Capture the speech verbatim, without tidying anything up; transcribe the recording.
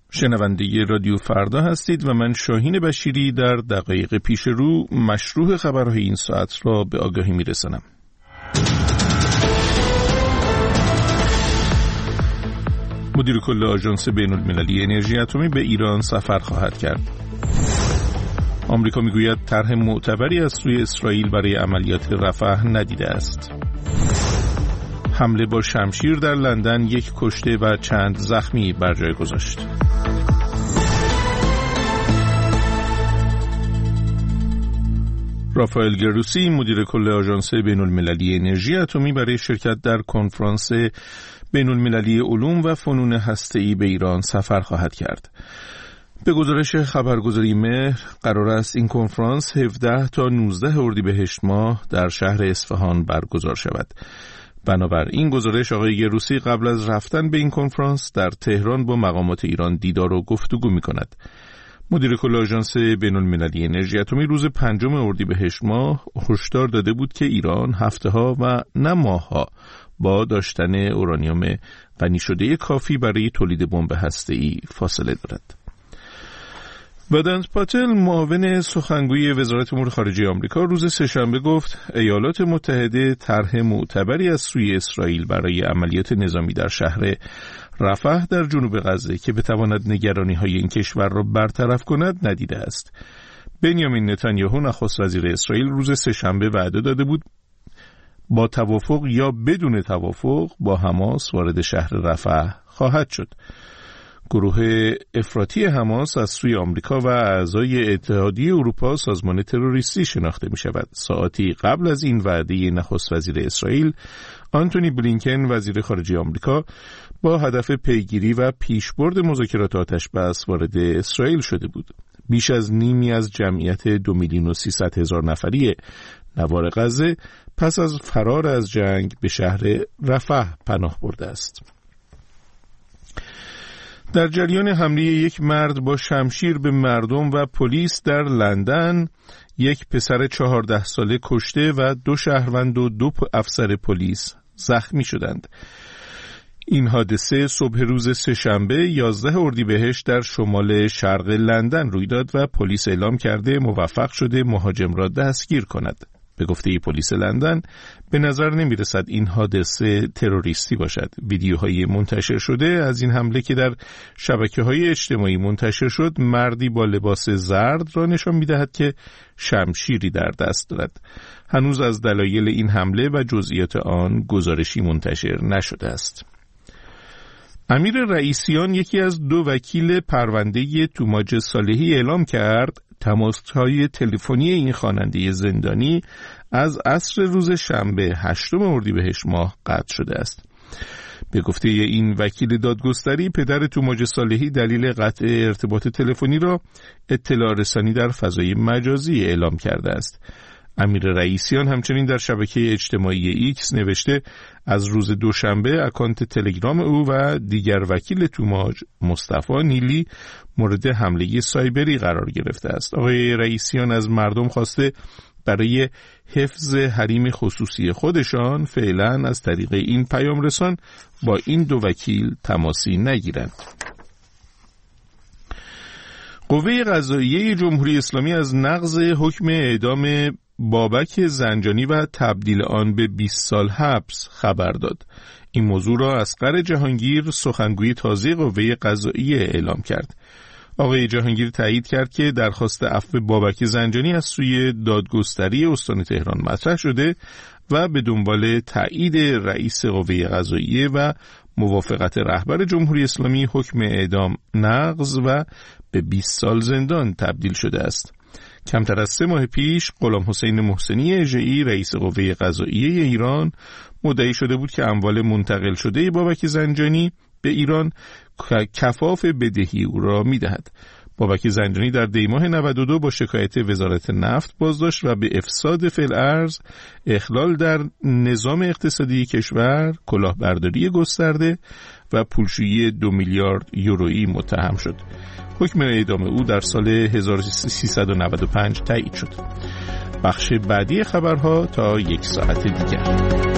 شنونده رادیو فردا هستید و من شاهین بشیری در دقایق پیش رو مشروع خبرهای این ساعت را به آگاهی میرسانم. مدیر کل آژانس بین‌المللی انرژی اتمی به ایران سفر خواهد کرد. آمریکا میگوید طرح معتبری از سوی اسرائیل برای عملیات رفح ندیده است. حمله با شمشیر در لندن یک کشته و چند زخمی بر جای گذاشت. رافائل گروسی مدیر کل آژانس بین‌المللی انرژی اتمی برای شرکت در کنفرانس بین‌المللی علوم و فنون هسته‌ای به ایران سفر خواهد کرد. به گزارش خبرگزاری مهر قرار است این کنفرانس هفده تا نوزده اردیبهشت ماه در شهر اصفهان برگزار شود. بنابر این گزارش آقای گروسی قبل از رفتن به این کنفرانس در تهران با مقامات ایران دیدار و گفتگو می‌کند. مدیر کل آژانس بین‌المللی انرژی اتمی روز پنجم اردیبهشت ماه هشدار داده بود که ایران هفته‌ها و نه ماه‌ها با داشتن اورانیوم غنی شده کافی برای تولید بمب هسته‌ای فاصله دارد. ودانت پاتل معاون سخنگوی وزارت امور خارجه آمریکا روز سه‌شنبه گفت ایالات متحده طرح معتبری از سوی اسرائیل برای عملیات نظامی در شهر رفح در جنوب غزه که بتواند نگرانی‌های این کشور را برطرف کند ندیده است. بنیامین نتانیاهو نخست وزیر اسرائیل روز سه‌شنبه وعده داده بود با توافق یا بدون توافق با حماس وارد شهر رفح خواهد شد. گروه افراطی حماس از سوی آمریکا و اعضای اتحادیه اروپا سازمان تروریستی شناخته می شود. ساعتی قبل از این وعده نخست وزیر اسرائیل آنتونی بلینکن وزیر خارجه آمریکا با هدف پیگیری و پیشبرد مذاکرات آتش‌بس وارد اسرائیل شده بود. بیش از نیمی از جمعیت دو میلیون و سیصد هزار نفری نوار غزه پس از فرار از جنگ به شهر رفح پناه برده است. در جریان حمله یک مرد با شمشیر به مردم و پلیس در لندن، یک پسر چهارده ساله کشته و دو شهروند و دو افسر پلیس زخمی شدند. این حادثه صبح روز سه‌شنبه یازده اردیبهشت در شمال شرق لندن روی داد و پلیس اعلام کرده موفق شده مهاجم را دستگیر کند. به گفته پلیس لندن به نظر نمی رسد این حادثه تروریستی باشد. ویدیوهای منتشر شده از این حمله که در شبکه‌های اجتماعی منتشر شد مردی با لباس زرد را نشان می دهد که شمشیری در دست دارد. هنوز از دلایل این حمله و جزئیات آن گزارشی منتشر نشده است. امیر رئیسیان یکی از دو وکیل پرونده توماج صالحی اعلام کرد تماس‌های تلفنی این خواننده زندانی از عصر روز شنبه هشتم اردیبهشت ماه قطع شده است. به گفته این وکیل دادگستری پدر توماج صالحی دلیل قطع ارتباط تلفنی را اطلاع رسانی در فضای مجازی اعلام کرده است. امیر رئیسیان همچنین در شبکه اجتماعی ایکس نوشته از روز دوشنبه اکانت تلگرام او و دیگر وکیل توماج مصطفی نیلی مورد حمله سایبری قرار گرفته است. آقای رئیسیان از مردم خواسته برای حفظ حریم خصوصی خودشان فعلا از طریق این پیام رسان با این دو وکیل تماسی نگیرند. قوه قضاییه جمهوری اسلامی از نقض حکم اعدام بابک زنجانی و تبدیل آن به بیست سال حبس خبر داد. این موضوع را اصغر جهانگیر سخنگوی تازه قوه قضاییه اعلام کرد. آقای جهانگیر تایید کرد که درخواست عفو بابک زنجانی از سوی دادگستری استان تهران مطرح شده و به دنبال تایید رئیس قوه قضاییه و موافقت رهبر جمهوری اسلامی حکم اعدام نقض و به بیست سال زندان تبدیل شده است. کمتر از سه ماه پیش غلام حسین محسنی اژه‌ای رئیس قوه قضاییه ایران مدعی شده بود که اموال منتقل شده بابک زنجانی به ایران کفاف بدهی او را می‌دهد. بابک زنجانی در دیماه نود و دو با شکایت وزارت نفت بازداشت و به افساد فی‌الارض، اخلال در نظام اقتصادی کشور، کلاهبرداری گسترده و پولشویی دو میلیارد یورویی متهم شد. حکم اعدام او در سال هزار و سیصد و نود و پنج تایید شد. بخش بعدی خبرها تا یک ساعت دیگر.